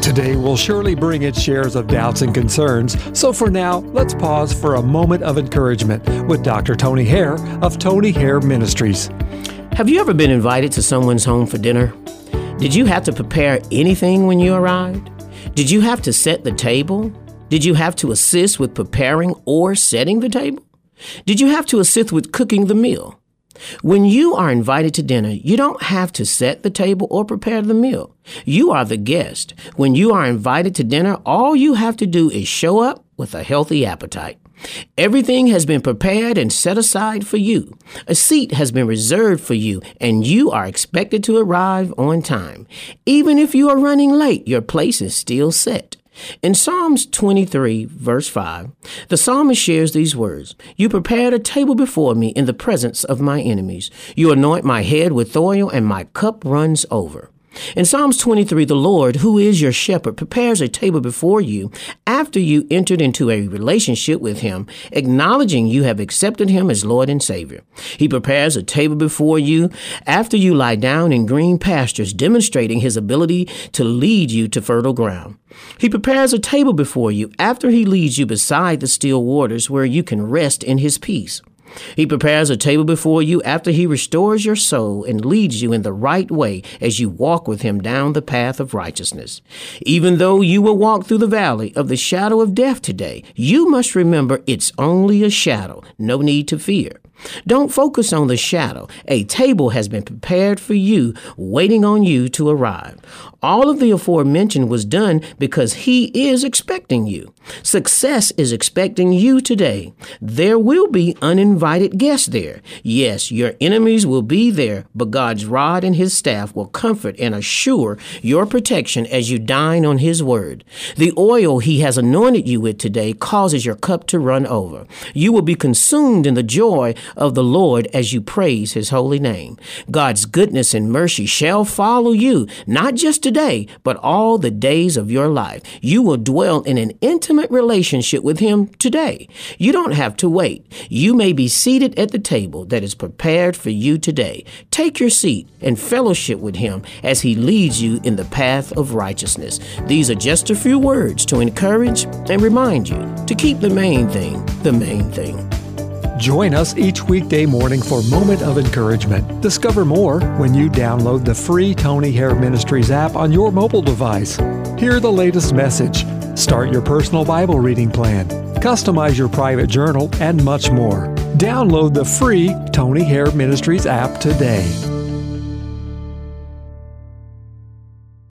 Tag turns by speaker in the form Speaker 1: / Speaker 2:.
Speaker 1: Today will surely bring its shares of doubts and concerns, so for now, let's pause for a moment of encouragement with Dr. Tony Hare of Tony Hare Ministries.
Speaker 2: Have you ever been invited to someone's home for dinner? Did you have to prepare anything when you arrived? Did you have to set the table? Did you have to assist with preparing or setting the table? Did you have to assist with cooking the meal? When you are invited to dinner, you don't have to set the table or prepare the meal. You are the guest. When you are invited to dinner, all you have to do is show up with a healthy appetite. Everything has been prepared and set aside for you. A seat has been reserved for you, and you are expected to arrive on time. Even if you are running late, your place is still set. In Psalms 23, verse 5, the psalmist shares these words: "You prepared a table before me in the presence of my enemies. You anoint my head with oil, and my cup runs over." In Psalms 23, the Lord, who is your shepherd, prepares a table before you after you entered into a relationship with him, acknowledging you have accepted him as Lord and Savior. He prepares a table before you after you lie down in green pastures, demonstrating his ability to lead you to fertile ground. He prepares a table before you after he leads you beside the still waters where you can rest in his peace. He prepares a table before you after he restores your soul and leads you in the right way as you walk with him down the path of righteousness. Even though you will walk through the valley of the shadow of death today, you must remember it's only a shadow. No need to fear. Don't focus on the shadow. A table has been prepared for you, waiting on you to arrive. All of the aforementioned was done because he is expecting you. Success is expecting you today. There will be uninvited guests there. Yes, your enemies will be there, but God's rod and his staff will comfort and assure your protection as you dine on his word. The oil he has anointed you with today causes your cup to run over. You will be consumed in the joy of the Lord as you praise his holy name. God's goodness and mercy shall follow you, not just today, but all the days of your life. You will dwell in an intimate relationship with him today. You don't have to wait. You may be seated at the table that is prepared for you today. Take your seat and fellowship with him as he leads you in the path of righteousness. These are just a few words to encourage and remind you to keep the main thing the main thing.
Speaker 1: Join us each weekday morning for Moment of Encouragement. Discover more when you download the free Tony Hare Ministries app on your mobile device. Hear the latest message, start your personal Bible reading plan, customize your private journal, and much more. Download the free Tony Hare Ministries app today.